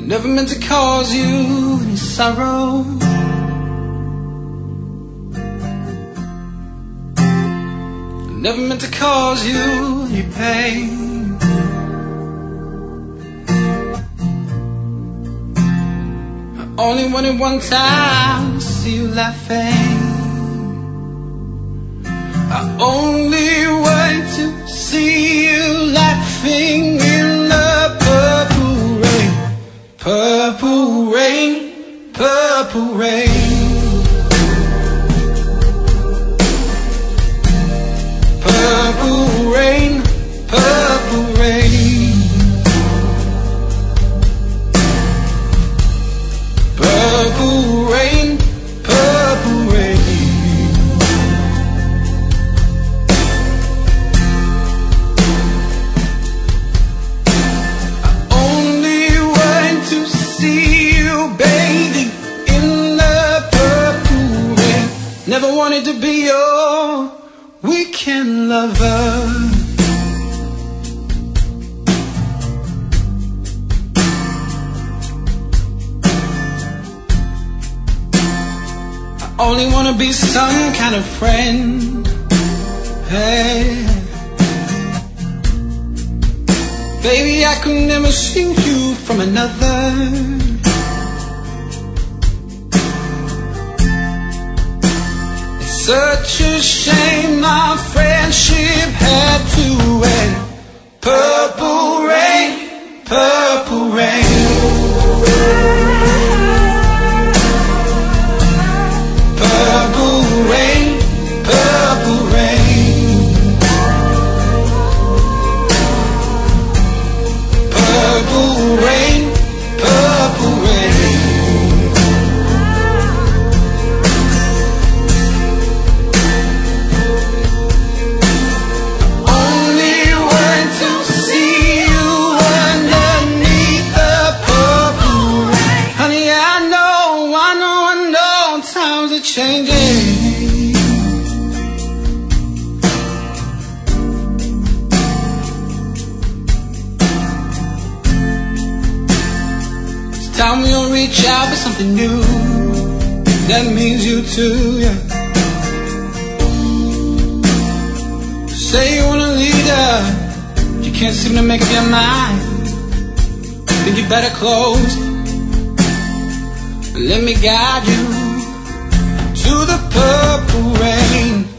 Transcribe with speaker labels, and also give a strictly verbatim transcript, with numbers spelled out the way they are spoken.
Speaker 1: never meant to cause you any sorrow. Never meant to cause you any pain. I only wanted one time to see you laughing. I only want to see you laughing in the purple rain. Purple rain, purple rain. Purple rain, purple rain. Purple rain, purple rain. I only want to see you bathing in the purple rain. Never wanted to be your weekend lover. I only wanna be some kind of friend. Hey, baby, I could never see you from another. Such a shame our friendship had to end. Purple rain, purple rain. Purple rain, purple rain. Purple rain, purple rain. Changing. It's time we all reach out for something new. That means you too, yeah. Say you wanna lead her, you can't seem to make up your mind. Think you better close. Let me guide you to the purple rain.